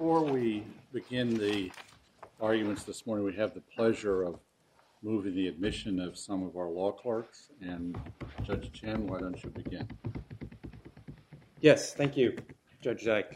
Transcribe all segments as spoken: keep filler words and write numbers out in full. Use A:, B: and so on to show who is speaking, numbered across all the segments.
A: Before we begin the arguments this morning, we have the pleasure of moving the admission of some of our law clerks. And Judge Chen, why don't you begin?
B: Yes, thank you, Judge Dyke.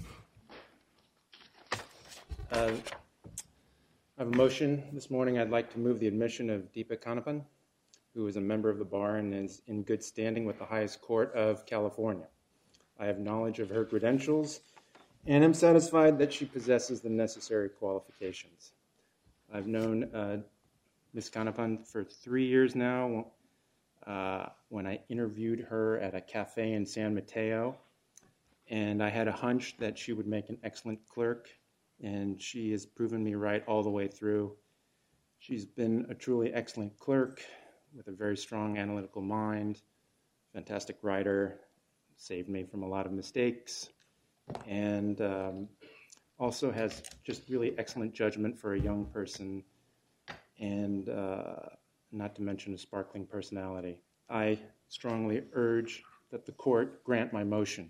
B: Uh, I have a motion this morning. I'd like to move the admission of Deepa Kanapan, who is a member of the bar and is in good standing with the highest court of California. I have knowledge of her credentials and am satisfied that she possesses the necessary qualifications. I've known uh, Miz Kanapan for three years now. Uh, when I interviewed her at a cafe in San Mateo, and I had a hunch that she would make an excellent clerk, and she has proven me right all the way through. She's been a truly excellent clerk with a very strong analytical mind, fantastic writer, saved me from a lot of mistakes, and um, also has just really excellent judgment for a young person, and uh, not to mention a sparkling personality. I strongly urge that the court grant my motion.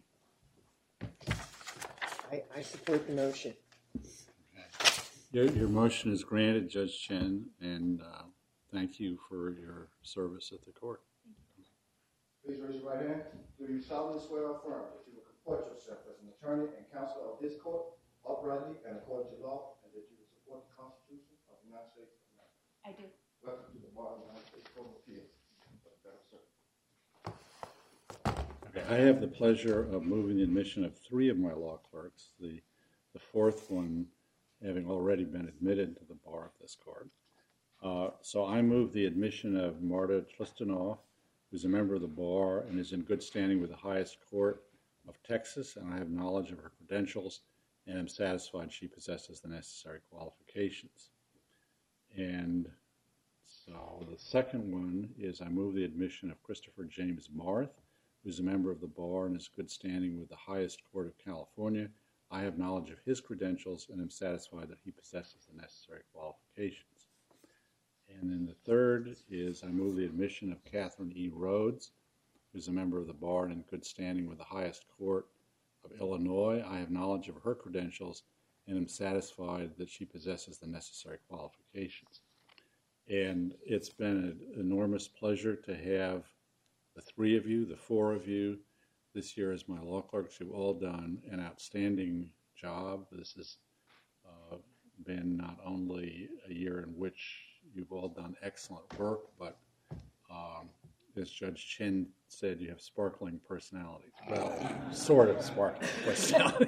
C: I, I support the motion.
A: Your, your motion is granted, Judge Chen, and uh, thank you for your service at the court.
D: Please raise your right hand. Do you solemnly swear or affirm that you will comport yourself as an attorney and counsel of this court, uprightly and according to law, and that you will support the Constitution of the United States of America?
E: I do.
D: Welcome to the Bar of the United States Court of Appeals.
A: Okay, I have the pleasure of moving the admission of three of my law clerks, the, the fourth one having already been admitted to the bar of this court. Uh, so I move the admission of Marta Tlistanoff, who's a member of the bar and is in good standing with the highest court of Texas, and I have knowledge of her credentials and am satisfied she possesses the necessary qualifications. And so the second one is I move the admission of Christopher James Marth, who's a member of the bar and is in good standing with the highest court of California. I have knowledge of his credentials and am satisfied that he possesses the necessary qualifications. And then the third is I move the admission of Catherine E. Rhodes, who's a member of the bar and in good standing with the highest court of Illinois. I have knowledge of her credentials and am satisfied that she possesses the necessary qualifications. And it's been an enormous pleasure to have the three of you, the four of you, this year as my law clerks, who've all done an outstanding job. This has uh, been not only a year in which you've all done excellent work, but um, as Judge Chen said, you have sparkling personalities. Well, sort of sparkling personality.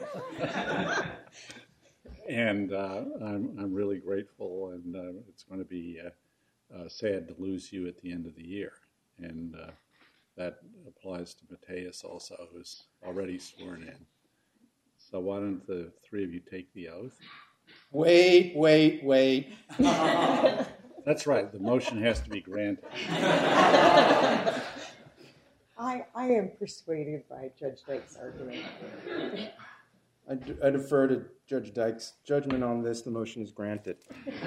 A: And uh, I'm, I'm really grateful, and uh, it's going to be uh, uh, sad to lose you at the end of the year. And uh, that applies to Mateus also, who's already sworn in. So why don't the three of you take the oath?
B: Wait, wait, wait.
A: That's right. The motion has to be granted.
C: I, I am persuaded by Judge Dyke's argument.
B: I, d- I defer to Judge Dyke's judgment on this. The motion is granted.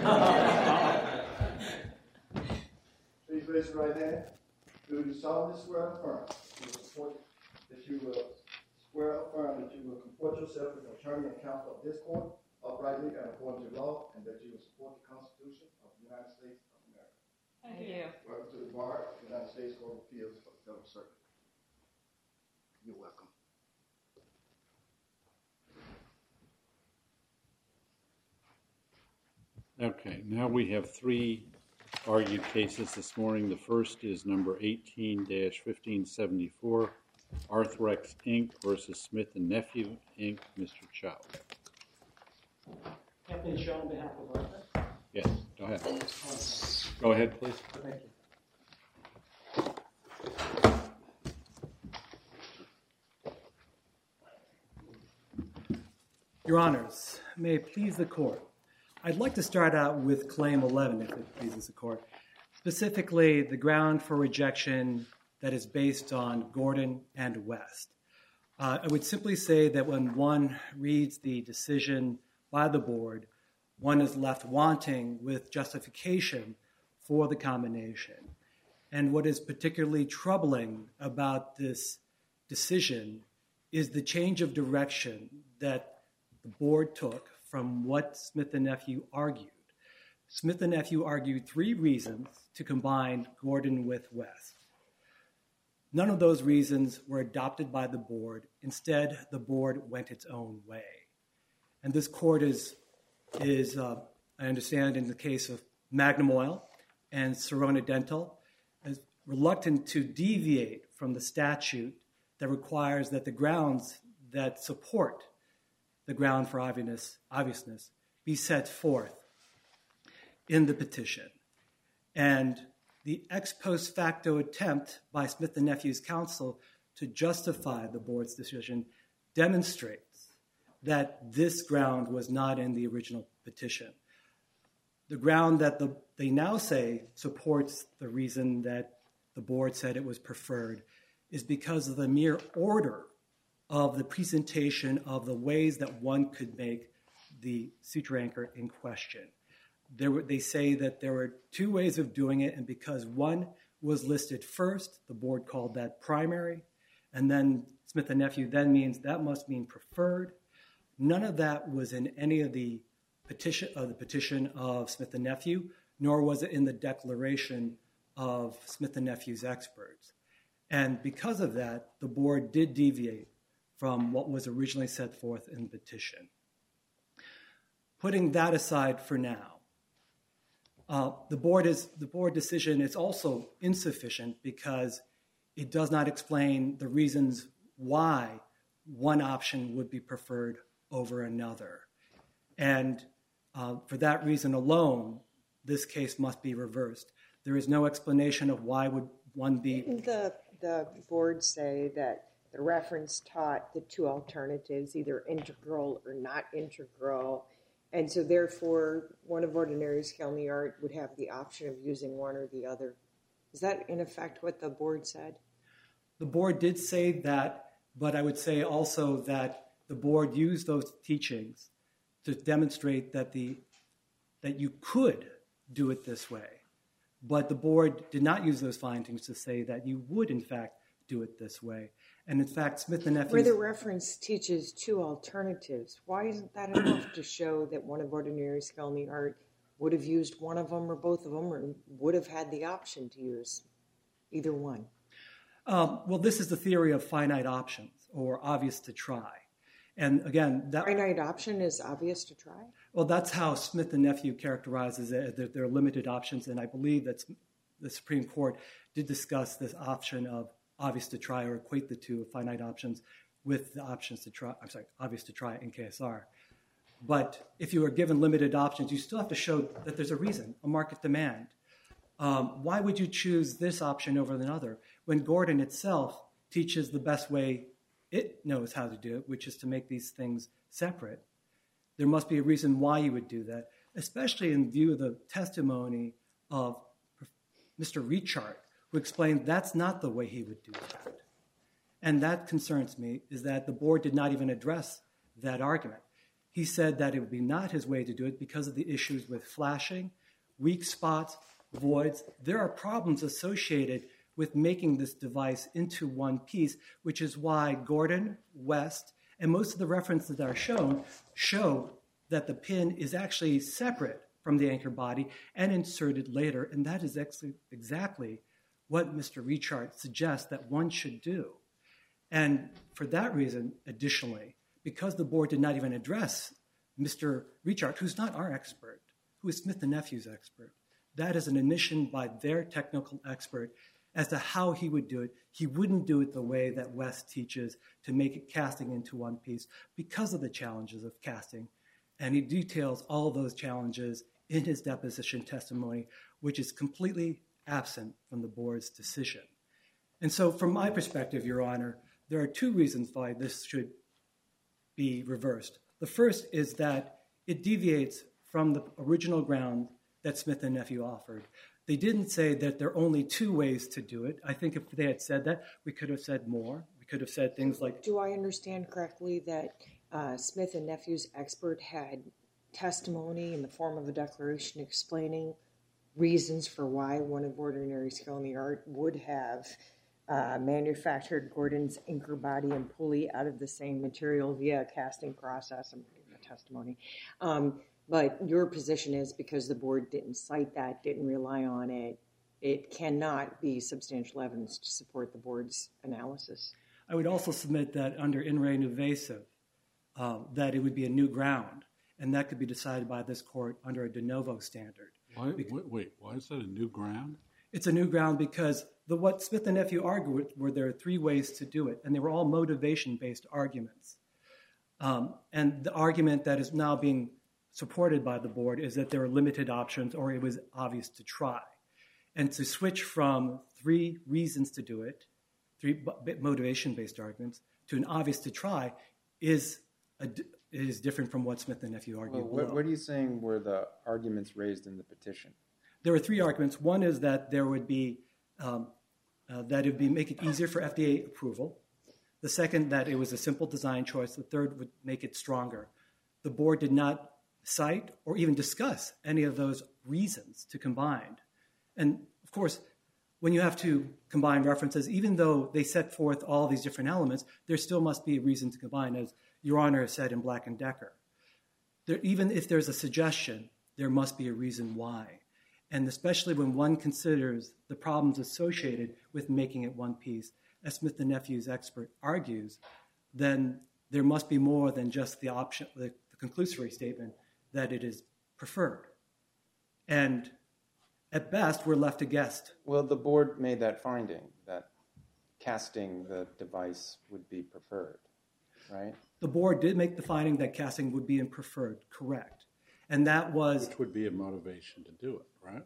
D: Please raise your right hand. Do you solemnly swear or affirm that you will support, that you will swear or affirm that you will comport yourself as an attorney and counsel of this court, uprightly and according to law, and that you will support the Constitution of the United States of America?
E: I do.
D: Welcome to the Bar of the United States Court of Appeals for the Federal Circuit. You're welcome.
A: Okay, now we have three argued cases this morning. The first is number eighteen dash fifteen seventy-four, Arthrex, Incorporated versus Smith and Nephew, Incorporated. Mister Chow.
F: Anthony Chow on behalf of Arthrex.
A: Yes, go ahead. Go ahead, please.
F: Thank you. Your Honors, may it please the Court, I'd like to start out with Claim eleven, if it pleases the Court, specifically the ground for rejection that is based on Gordon and West. Uh, I would simply say that when one reads the decision by the Board, one is left wanting with justification for the combination. And what is particularly troubling about this decision is the change of direction that the board took from what Smith and Nephew argued. Smith and Nephew argued three reasons to combine Gordon with West. None of those reasons were adopted by the board. Instead, the board went its own way. And this court is, is uh, I understand in the case of Magnum Oil and Serona Dental, is reluctant to deviate from the statute that requires that the grounds that support the ground for obviousness, obviousness be set forth in the petition. And the ex post facto attempt by Smith and Nephew's counsel to justify the board's decision demonstrates that this ground was not in the original petition. The ground that the, they now say supports the reason that the board said it was preferred is because of the mere order of the presentation of the ways that one could make the suture anchor in question. There were, they say that there were two ways of doing it, and because one was listed first, the board called that primary, and then Smith and Nephew then means that must mean preferred. None of that was in any of the petition of the petition of Smith and Nephew, nor was it in the declaration of Smith and Nephew's experts. And because of that, the board did deviate from what was originally set forth in the petition. Putting that aside for now, uh, the board is the board decision is also insufficient because it does not explain the reasons why one option would be preferred over another. And uh, for that reason alone, this case must be reversed. There is no explanation of why would one be...
C: Didn't the, the board say that the reference taught the two alternatives, either integral or not integral, and so therefore one of ordinary skill in the art would have the option of using one or the other? Is that in effect what the board said?
F: The board did say that, but I would say also that the board used those teachings to demonstrate that the that you could do it this way. But the board did not use those findings to say that you would, in fact, do it this way. And in fact, Smith and Nephew...
C: Where the reference teaches two alternatives, why isn't that enough to show that one of ordinary skill in the art would have used one of them or both of them, or would have had the option to use either one?
F: Um, well, this is the theory of finite options, or obvious to try. And again, that...
C: Finite option is obvious to try?
F: Well, that's how Smith and Nephew characterizes it. There, there are limited options, and I believe that the Supreme Court did discuss this option of obvious to try, or equate the two finite options with the options to try, I'm sorry, obvious to try in K S R. But if you are given limited options, you still have to show that there's a reason, a market demand. Um, why would you choose this option over another when Gordon itself teaches the best way it knows how to do it, which is to make these things separate? There must be a reason why you would do that, especially in view of the testimony of Mister Richard, who explained that's not the way he would do that. And that concerns me, is that the board did not even address that argument. He said that it would be not his way to do it because of the issues with flashing, weak spots, voids. There are problems associated with making this device into one piece, which is why Gordon, West, and most of the references that are shown show that the pin is actually separate from the anchor body and inserted later. And that is actually exactly what Mister Richard suggests that one should do. And for that reason, additionally, because the board did not even address Mister Richard, who's not our expert, who is Smith and Nephew's expert, that is an admission by their technical expert as to how he would do it. He wouldn't do it the way that West teaches, to make it casting into one piece, because of the challenges of casting. And he details all those challenges in his deposition testimony, which is completely absent from the board's decision. And so from my perspective, Your Honor, there are two reasons why this should be reversed. The first is that it deviates from the original ground that Smith and Nephew offered. They didn't say that there are only two ways to do it. I think if they had said that, we could have said more. We could have said things like...
C: Do I understand correctly that uh, Smith and Nephew's expert had testimony in the form of a declaration explaining reasons for why one of ordinary skill in the art would have uh, manufactured Gordon's anchor body and pulley out of the same material via a casting process? I'm testimony. Um, but your position is because the board didn't cite that, didn't rely on it, it cannot be substantial evidence to support the board's analysis.
F: I would also submit that under in re nuvasive, uh, that it would be a new ground, and that could be decided by this court under a de novo standard.
A: Why, wait, wait, why is that a new ground?
F: It's a new ground because the, what Smith and Nephew argued were there are three ways to do it, and they were all motivation-based arguments. Um, and the argument that is now being supported by the board is that there are limited options or it was obvious to try. And to switch from three reasons to do it, three motivation-based arguments, to an obvious to try is a, is different from what Smith and Nephew argued.
B: Well, what, what are you saying were the arguments raised in the petition?
F: There were three arguments. One is that there would be um, uh, that it would be make it easier for F D A approval. The second, that it was a simple design choice. The third would make it stronger. The board did not cite or even discuss any of those reasons to combine. And of course, when you have to combine references, even though they set forth all these different elements, there still must be a reason to combine, as Your Honor said in Black and Decker. There, even if there's a suggestion, there must be a reason why. And especially when one considers the problems associated with making it one piece, as Smith and Nephew's expert argues, then there must be more than just the option, the, the conclusory statement that it is preferred. And at best, we're left to guess.
B: Well, the board made that finding that casting the device would be preferred, right?
F: The board did make the finding that casting would be preferred, correct. And that was...
A: Which would be a motivation to do it, right?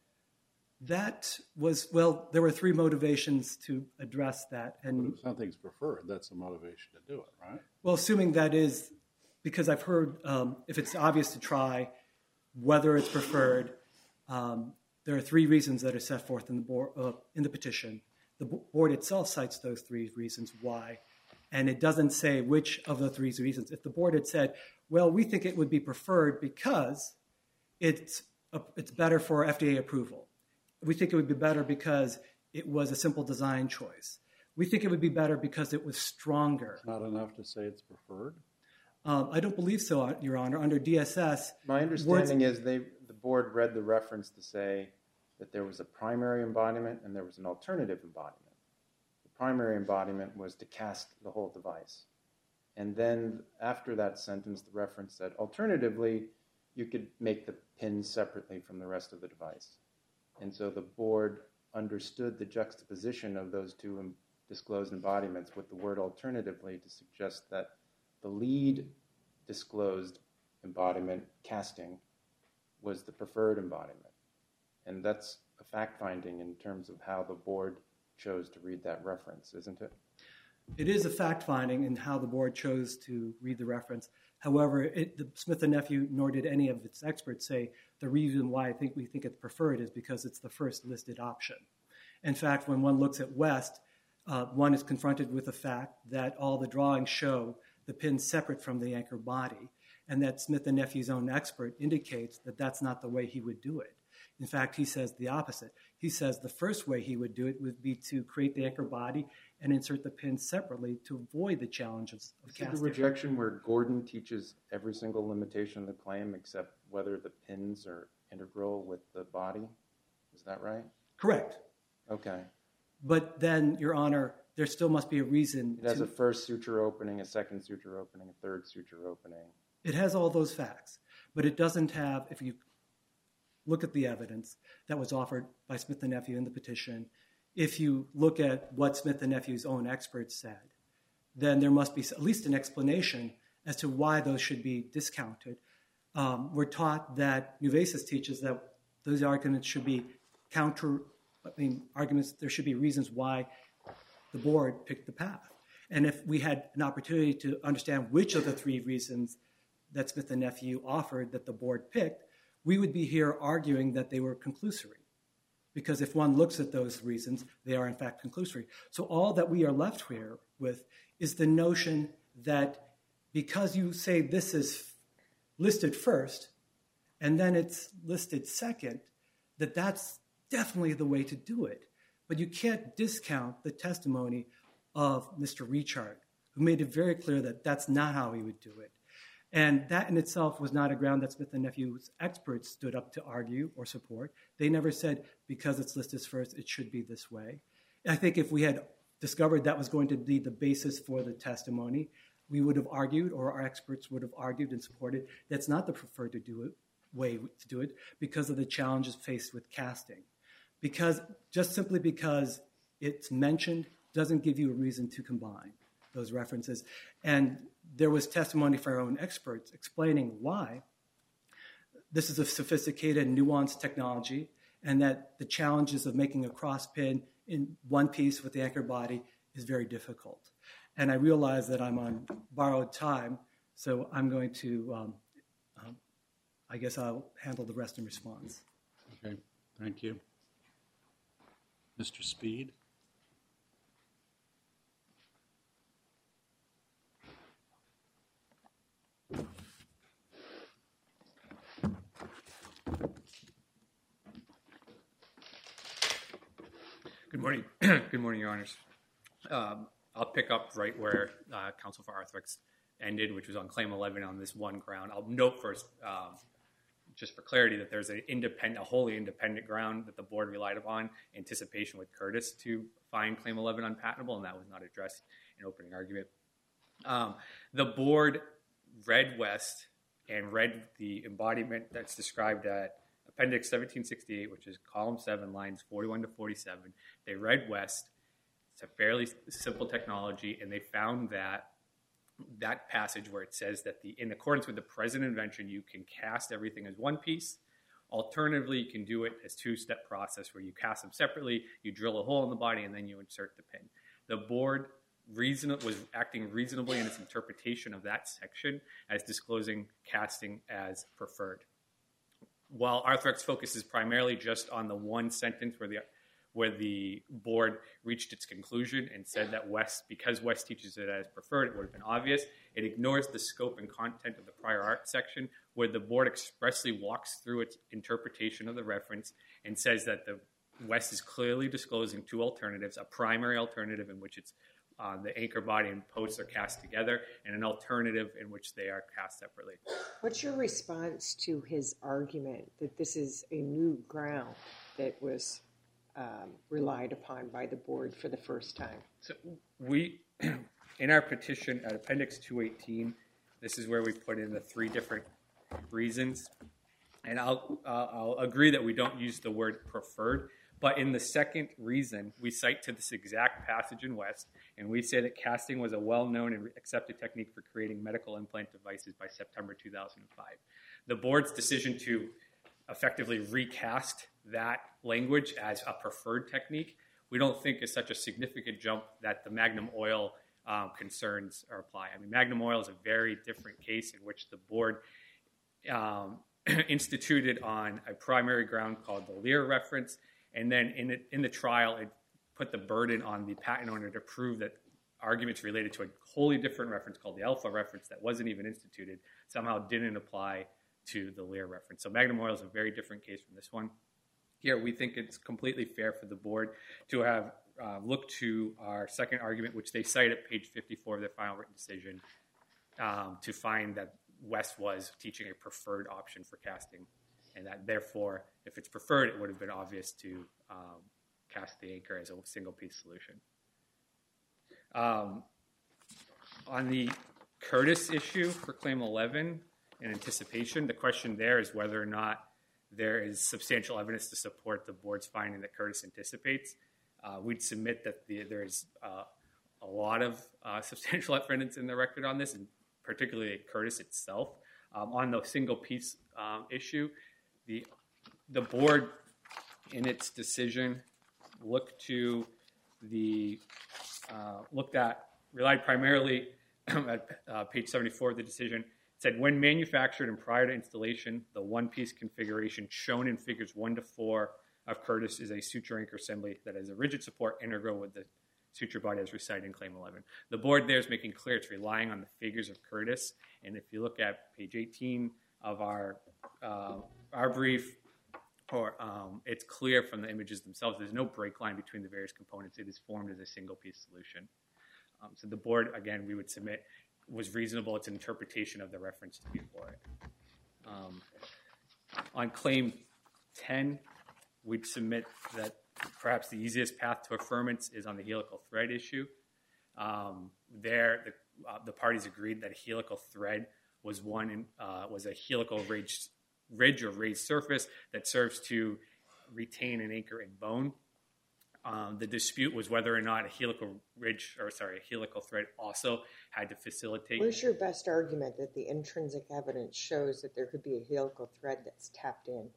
F: That was, well, there were three motivations to address that. And
A: But if something's preferred, that's a motivation to do it, right?
F: Well, assuming that is, because I've heard um, if it's obvious to try, whether it's preferred, um, there are three reasons that are set forth in the, board, uh, in the petition. The board itself cites those three reasons why, and it doesn't say which of the three reasons. If the board had said, well, we think it would be preferred because it's, a, it's better for F D A approval. We think it would be better because it was a simple design choice. We think it would be better because it was stronger.
A: It's not enough to say it's preferred?
F: Um, I don't believe so, Your Honor. Under D S S...
B: My understanding is they, the board read the reference to say that there was a primary embodiment and there was an alternative embodiment. The primary embodiment was to cast the whole device. And then after that sentence, the reference said, alternatively, you could make the pins separately from the rest of the device. And so the board understood the juxtaposition of those two disclosed embodiments with the word alternatively to suggest that the lead disclosed embodiment, casting, was the preferred embodiment. And that's a fact-finding in terms of how the board chose to read that reference, isn't it?
F: It is a fact-finding in how the board chose to read the reference. However, it, the Smith and Nephew, nor did any of its experts say the reason why I think we think it's preferred is because it's the first listed option. In fact, when one looks at West, uh, one is confronted with the fact that all the drawings show the pins separate from the anchor body, and that Smith and Nephew's own expert indicates that that's not the way he would do it. In fact, he says the opposite. He says the first way he would do it would be to create the anchor body and insert the pins separately to avoid the challenges of casting.
B: Is it the rejection where Gordon teaches every single limitation of the claim except whether the pins are integral with the body? Is that right?
F: Correct.
B: Okay.
F: But then, Your Honor, there still must be a reason.
B: It has
F: to,
B: a first suture opening, a second suture opening, a third suture opening.
F: It has all those facts, but it doesn't have, if you look at the evidence that was offered by Smith and Nephew in the petition, if you look at what Smith and Nephew's own experts said, then there must be at least an explanation as to why those should be discounted. Um, we're taught that Nuvesis teaches that those arguments should be counter, I mean, arguments, there should be reasons why the board picked the path. And if we had an opportunity to understand which of the three reasons that Smith and Nephew offered that the board picked, we would be here arguing that they were conclusory. Because if one looks at those reasons, they are in fact conclusory. So all that we are left here with is the notion that because you say this is listed first, and then it's listed second, that that's definitely the way to do it. But you can't discount the testimony of Mister Richard, who made it very clear that that's not how he would do it. And that in itself was not a ground that Smith and Nephew's experts stood up to argue or support. They never said, because it's listed first, it should be this way. I think if we had discovered that was going to be the basis for the testimony, we would have argued, or our experts would have argued and supported, that's not the preferred to do it, way to do it because of the challenges faced with casting. Because just simply because it's mentioned doesn't give you a reason to combine those references. And there was testimony from our own experts explaining why this is a sophisticated, nuanced technology, and that the challenges of making a cross pin in one piece with the anchor body is very difficult. And I realize that I'm on borrowed time, so I'm going to, um, um, I guess I'll handle the rest in response.
A: Okay, thank you. Mister Speed?
E: Good morning. Good morning, Your Honors. Um, I'll pick up right where uh, Counsel for Arthrex ended, which was on Claim eleven on this one ground. I'll note first, um, just for clarity, that there's an independent, a wholly independent ground that the board relied upon, anticipation with Curtis, to find Claim eleven unpatentable, and that was not addressed in opening argument. Um, the board read West and read the embodiment that's described at Appendix seventeen sixty-eight, which is column seven, lines forty-one to forty-seven. They read West. It's a fairly simple technology, and they found that that passage where it says that the in accordance with the present invention, you can cast everything as one piece. Alternatively, you can do it as two-step process where you cast them separately, you drill a hole in the body, and then you insert the pin. The board reason was acting reasonably in its interpretation of that section as disclosing casting as preferred. While Arthrex focuses primarily just on the one sentence where the where the board reached its conclusion and said that West, because West teaches it as preferred, it would have been obvious. It ignores the scope and content of the prior art section, where the board expressly walks through its interpretation of the reference and says that the West is clearly disclosing two alternatives: a primary alternative in which it's uh, the anchor body and posts are cast together, and an alternative in which they are cast separately.
C: What's your response to his argument that this is a new ground that was um, relied upon by the board for the first time?
E: So we, in our petition at Appendix two eighteen, this is where we put in the three different reasons. And I'll, uh, I'll agree that we don't use the word preferred, but in the second reason, we cite to this exact passage in West, and we say that casting was a well-known and accepted technique for creating medical implant devices by September two thousand five. The board's decision to effectively recast that language as a preferred technique, we don't think is such a significant jump that the Magnum Oil um, concerns are apply. I mean, Magnum Oil is a very different case in which the board um, instituted on a primary ground called the Lear reference, and then in, it, in the trial, it put the burden on the patent owner to prove that arguments related to a wholly different reference called the Alpha reference that wasn't even instituted somehow didn't apply to the Lear reference. So Magnum Oil is a very different case from this one. Here, we think it's completely fair for the board to have uh, looked to our second argument, which they cite at page fifty-four of their final written decision, um, to find that West was teaching a preferred option for casting, and that therefore, if it's preferred, it would have been obvious to um, cast the anchor as a single-piece solution. Um, on the Curtis issue for Claim eleven in anticipation, the question there is whether or not there is substantial evidence to support the board's finding that Curtis anticipates. Uh, we'd submit that the, there is uh, a lot of uh, substantial evidence in the record on this, and particularly Curtis itself. Um, on the single-piece um, issue, the the board, in its decision, looked to the uh, looked at relied primarily at uh, page seventy-four of the decision. It said, when manufactured and prior to installation, the one-piece configuration shown in figures one to four of Curtis is a suture anchor assembly that has a rigid support integral with the suture body as recited in Claim eleven. The board there is making clear it's relying on the figures of Curtis, and if you look at page eighteen of our uh, our brief, or um, it's clear from the images themselves, there's no break line between the various components. It is formed as a single-piece solution. Um, so the board, again, we would submit, was reasonable. It's an interpretation of the reference to be for it. Um, on claim ten, we'd submit that perhaps the easiest path to affirmance is on the helical thread issue. Um, there, the, uh, the parties agreed that a helical thread was one in, uh, was a helical ridge, ridge or raised surface that serves to retain an anchor in bone. Um, the dispute was whether or not a helical ridge, or sorry, a helical thread also had to facilitate.
C: Where's your best argument that the intrinsic evidence shows that there could be a helical thread that's tapped in?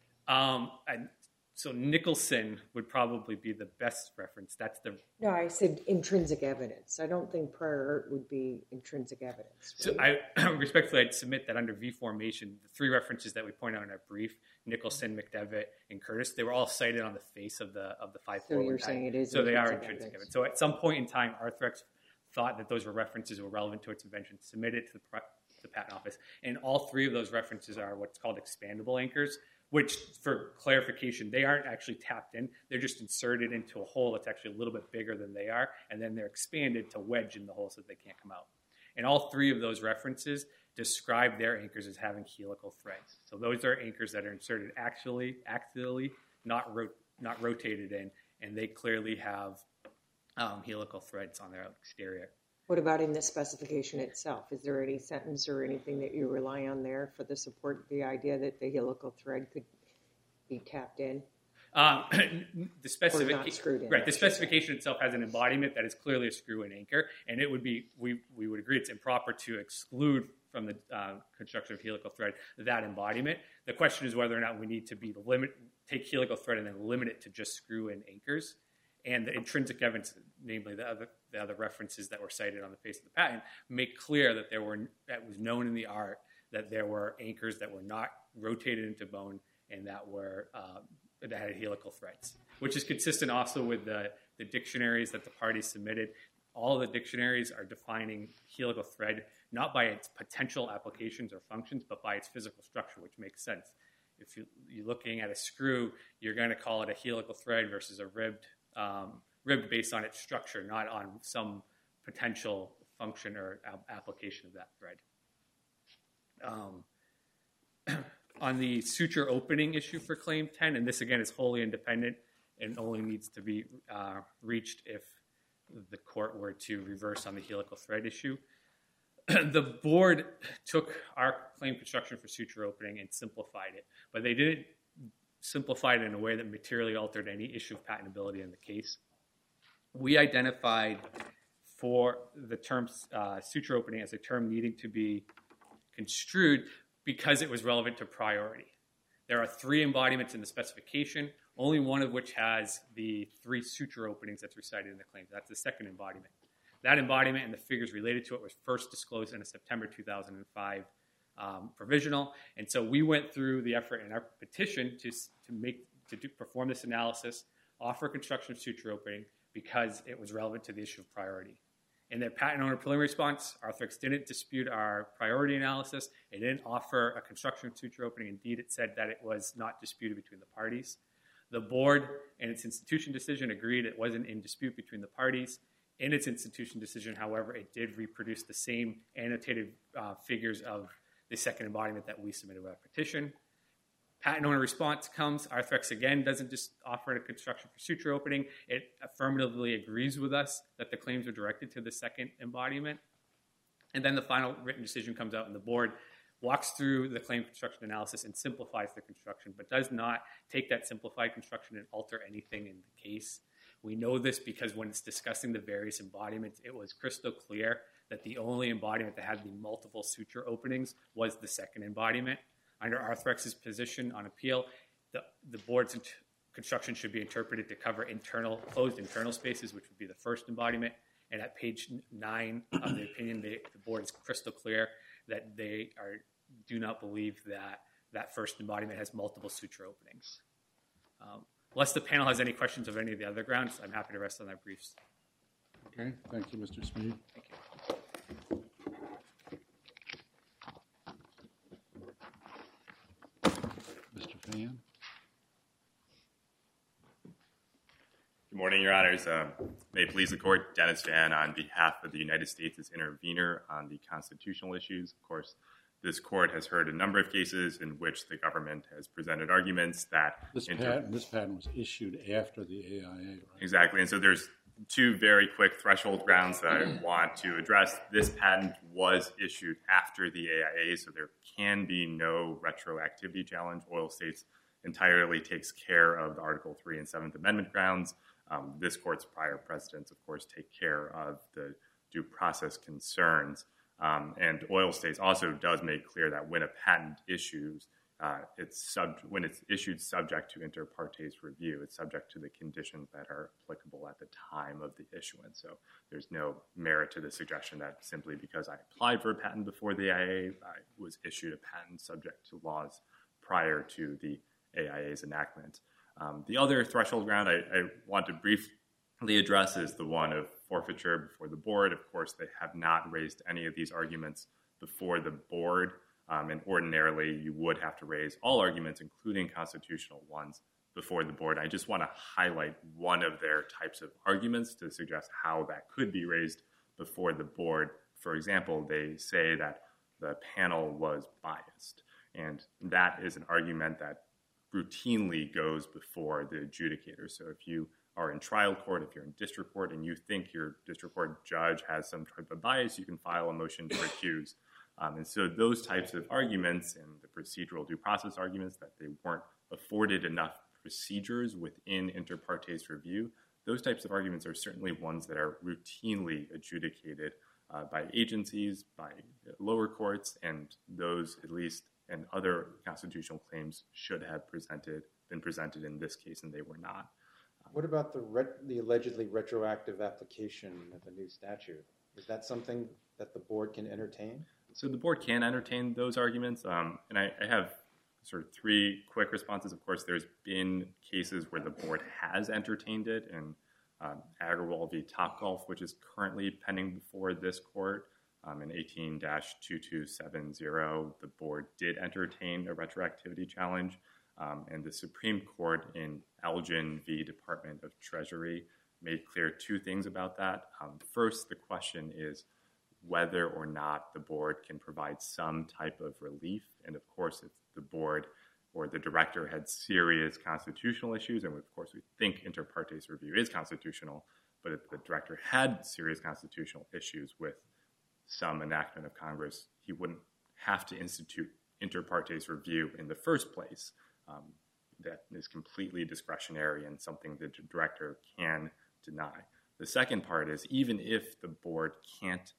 E: Um, and so Nicholson would probably be the best reference. That's the
C: No, I said intrinsic evidence. I don't think prior art would be intrinsic evidence.
E: So I respectfully, I'd submit that under V formation, the three references that we point out in our brief, Nicholson, McDevitt, and Curtis, they were all cited on the face of the of the five.
C: So you're saying it is
E: so they are
C: intrinsic
E: intrinsic
C: evidence.
E: evidence. So at some point in time, Arthrex thought that those were references were relevant to its invention, submitted to the, pro- the patent office, and all three of those references are what's called expandable anchors, which, for clarification, they aren't actually tapped in. They're just inserted into a hole that's actually a little bit bigger than they are, and then they're expanded to wedge in the hole so that they can't come out. And all three of those references describe their anchors as having helical threads. So those are anchors that are inserted actually, axially, not ro- not rotated in, and they clearly have um, helical threads on their exterior.
C: What about in the specification itself? Is there any sentence or anything that you rely on there for the support, the idea that the helical thread could be tapped in?
E: Um, the
C: Or
E: specification,
C: not screwed in,
E: right? The
C: I should say.
E: specification itself has an embodiment that is clearly a screw-in anchor, and it would be we we would agree it's improper to exclude from the uh, construction of helical thread that embodiment. The question is whether or not we need to be the limit take helical thread and then limit it to just screw-in anchors. And the intrinsic evidence, namely the other the other references that were cited on the face of the patent, make clear that there were that was known in the art that there were anchors that were not rotated into bone and that were uh, that had helical threads, which is consistent also with the, the dictionaries that the parties submitted. All of the dictionaries are defining helical thread not by its potential applications or functions, but by its physical structure, which makes sense. If you, you're looking at a screw, you're going to call it a helical thread versus a ribbed, um, ribbed based on its structure, not on some potential function or a- application of that thread. Um, on the suture opening issue for Claim ten, and this again is wholly independent and only needs to be uh, reached if the court were to reverse on the helical thread issue. The board took our claim construction for suture opening and simplified it, but they didn't simplify it in a way that materially altered any issue of patentability in the case. We identified for the term uh, suture opening as a term needing to be construed because it was relevant to priority. There are three embodiments in the specification, only one of which has the three suture openings that's recited in the claims. That's the second embodiment. That embodiment and the figures related to it was first disclosed in a September two thousand five um, provisional. And so we went through the effort in our petition to, to make to do, perform this analysis, offer construction of suture opening because it was relevant to the issue of priority. In their patent owner preliminary response, Arthrex didn't dispute our priority analysis. It didn't offer a construction of suture opening. Indeed, it said that it was not disputed between the parties. The board, in its institution decision, agreed it wasn't in dispute between the parties. In its institution decision, however, it did reproduce the same annotated uh, figures of the second embodiment that we submitted with our petition. Patent owner response comes. Arthrex, again, doesn't just offer a construction for suture opening. It affirmatively agrees with us that the claims are directed to the second embodiment. And then the final written decision comes out, and the board walks through the claim construction analysis and simplifies the construction, but does not take that simplified construction and alter anything in the case. We know this because when it's discussing the various embodiments, it was crystal clear that the only embodiment that had the multiple suture openings was the second embodiment. Under Arthrex's position on appeal, the, the board's int- construction should be interpreted to cover internal, closed internal spaces, which would be the first embodiment. And at page nine of the opinion, they, the board is crystal clear that they are do not believe that that first embodiment has multiple suture openings. Um, unless the panel has any questions of any of the other grounds, I'm happy to rest on their briefs.
A: Okay, thank you, Mister Smead.
E: Thank you.
A: Mister Fan?
G: Good morning. morning, Your Honors. Um, may it please the Court, Dennis Van on behalf of the United States as intervener on the constitutional issues. Of course, this Court has heard a number of cases in which the government has presented arguments that...
A: This,
G: inter-
A: patent, this patent was issued after the A I A, right?
G: Exactly, and so there's two very quick threshold grounds that I want to address. This patent was issued after the A I A, so there can be no retroactivity challenge. Oil States entirely takes care of the Article three and seventh Amendment grounds. Um, this Court's prior precedents, of course, take care of the due process concerns. Um, and Oil States also does make clear that when a patent issues, uh, it's sub- when it's issued subject to inter partes review, it's subject to the conditions that are applicable at the time of the issuance. So there's no merit to the suggestion that simply because I applied for a patent before the A I A, I was issued a patent subject to laws prior to the A I A's enactment. Um, the other threshold ground I, I want to briefly address is the one of forfeiture before the board. Of course, they have not raised any of these arguments before the board, um, and ordinarily you would have to raise all arguments, including constitutional ones, before the board. I just want to highlight one of their types of arguments to suggest how that could be raised before the board. For example, they say that the panel was biased, and that is an argument that routinely goes before the adjudicator. So if you are in trial court, if you're in district court, and you think your district court judge has some type of bias, you can file a motion to recuse. Um, and so those types of arguments and the procedural due process arguments that they weren't afforded enough procedures within inter partes review, those types of arguments are certainly ones that are routinely adjudicated uh, by agencies, by lower courts, and those at least and other constitutional claims should have presented been presented in this case, and they were not.
B: What about the ret- the allegedly retroactive application of the new statute? Is that something that the board can entertain?
G: So the board can entertain those arguments, um, and I, I have sort of three quick responses. Of course, there's been cases where the board has entertained it, and um, Agrawal v. Topgolf, which is currently pending before this court. Um, in eighteen dash two two seven zero, the board did entertain a retroactivity challenge, um, and the Supreme Court in Elgin v. Department of Treasury made clear two things about that. Um, first, the question is whether or not the board can provide some type of relief, and of course, if the board or the director had serious constitutional issues, and of course we think inter partes review is constitutional, but if the director had serious constitutional issues with some enactment of Congress, he wouldn't have to institute inter partes review in the first place. Um, that is completely discretionary and something the director can deny. The second part is even if the board can't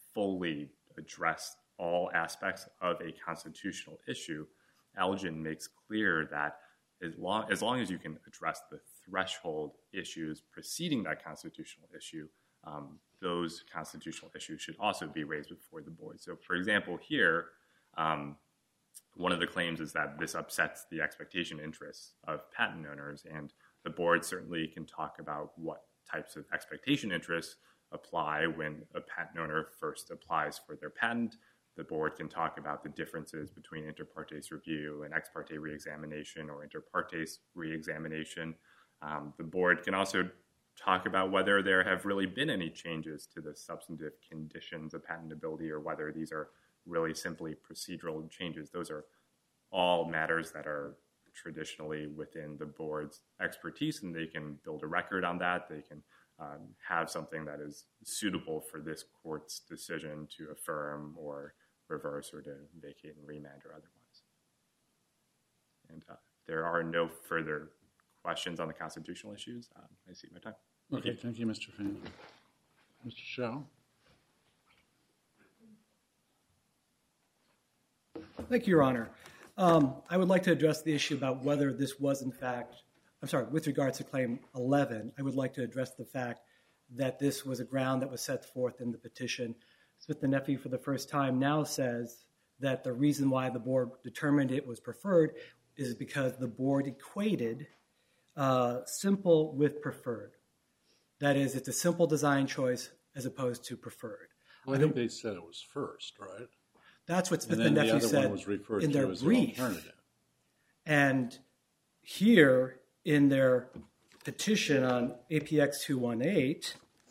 G: fully address all aspects of a constitutional issue, Elgin makes clear that as long, as long as you can address the threshold issues preceding that constitutional issue, um, those constitutional issues should also be raised before the board. So, for example, here, um, one of the claims is that this upsets the expectation interests of patent owners, and the board certainly can talk about what types of expectation interests apply when a patent owner first applies for their patent. The board can talk about the differences between inter partes review and ex parte reexamination or inter partes reexamination. Um, the board can also talk about whether there have really been any changes to the substantive conditions of patentability or whether these are really simply procedural changes. Those are all matters that are traditionally within the board's expertise, and they can build a record on that. They can um, have something that is suitable for this court's decision to affirm or reverse or to vacate and remand or otherwise. And uh, there are no further questions on the constitutional issues. Um, I see my time. Thank
A: Okay,
G: you.
A: thank you, Mister Fan. Mister Shao?
F: Thank you, Your Honor. Um, I would like to address the issue about whether this was in fact, I'm sorry, with regards to Claim eleven, I would like to address the fact that this was a ground that was set forth in the petition. Smith and Nephew, for the first time, now says that the reason why the board determined it was preferred is because the board equated uh, simple with preferred. That is, it's a simple design choice as opposed to preferred.
A: Well, I think they said it was first, right?
F: That's what Smith
A: And
F: and,
A: then the
F: Nephew
A: other
F: said
A: one was referred
F: in
A: to
F: their
A: as the
F: brief.
A: alternative.
F: And here in their petition on A P X two eighteen,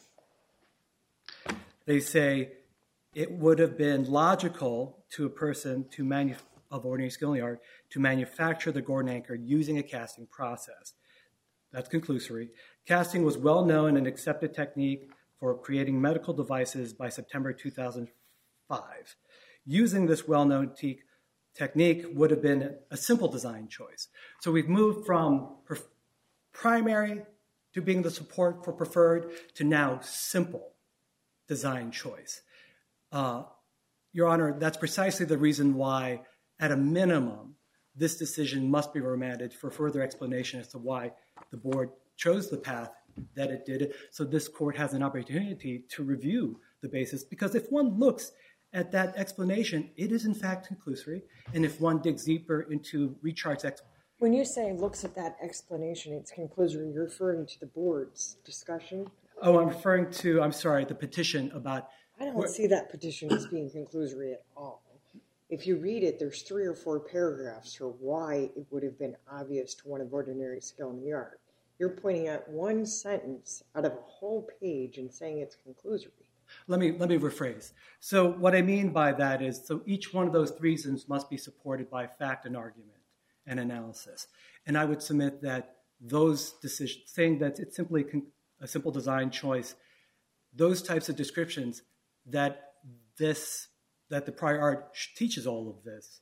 F: they say it would have been logical to a person to manu- of ordinary skill in the art to manufacture the Gordon anchor using a casting process. That's conclusory. Casting was well known and accepted technique for creating medical devices by September two thousand five. Using this well-known te- technique would have been a simple design choice. So we've moved from per- primary to being the support for preferred to now simple design choice. Uh, Your Honor, that's precisely the reason why, at a minimum, this decision must be remanded for further explanation as to why the board chose the path that it did, so this court has an opportunity to review the basis. Because if one looks at that explanation, it is in fact conclusory, and if one digs deeper into Richard's explanation,
C: When you say looks at that explanation, it's conclusory, you're referring to the board's discussion?
F: oh, I'm referring to, I'm sorry, the petition about...
C: I don't
F: Where-
C: see that petition as being conclusory at all. If you read it, there's three or four paragraphs for why it would have been obvious to one of ordinary skill in the art. You're pointing out one sentence out of a whole page and saying it's conclusory.
F: Let me let me rephrase. So what I mean by that is, so each one of those reasons must be supported by fact and argument and analysis. And I would submit that those decisions, saying that it's simply con- a simple design choice, those types of descriptions that this that the prior art teaches all of this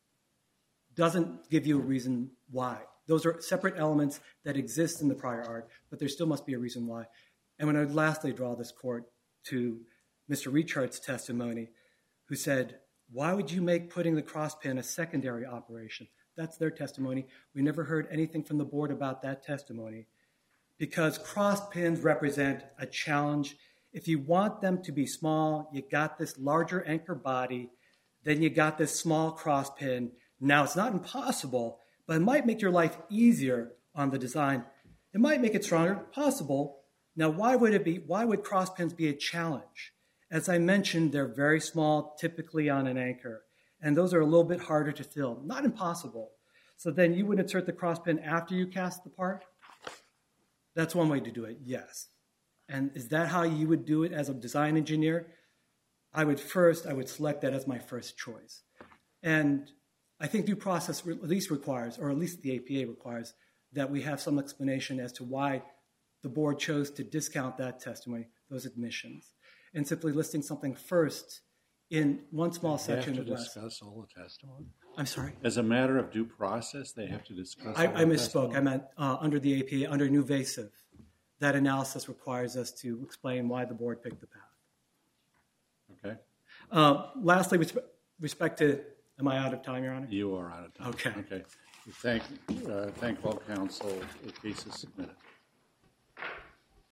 F: doesn't give you a reason why. Those are separate elements that exist in the prior art, but there still must be a reason why. And when I would lastly draw this court to Mister Richard's testimony, who said, why would you make putting the crosspin a secondary operation? That's their testimony. We never heard anything from the board about that testimony, because crosspins represent a challenge. If you want them to be small, you got this larger anchor body, then you got this small crosspin. Now, it's not impossible, but it might make your life easier on the design. It might make it stronger, possible. Now, why would it be? Why would crosspins be a challenge? As I mentioned, they're very small, typically on an anchor, and those are a little bit harder to fill. Not impossible. So then you would insert the crosspin after you cast the part? That's one way to do it, yes. And is that how you would do it as a design engineer? I would first, I would select that as my first choice. And I think due process at least requires, or at least the A P A requires, that we have some explanation as to why the board chose to discount that testimony, those admissions, and simply listing something first in one small section
A: They
F: of
A: have to
F: less.
A: discuss all the testimony?
F: I'm sorry?
A: As a matter of due process, they have to discuss
F: I,
A: all
F: I
A: the
F: misspoke.
A: testimony?
F: I meant uh, under the A P A, under Nuvasiv, that analysis requires us to explain why the board picked the path.
A: Okay.
F: Uh, lastly, with respect to, am I out of time, Your Honor?
A: You are out of time.
F: Okay.
A: Okay. We Thank, uh, thank all counsel. The case is submitted.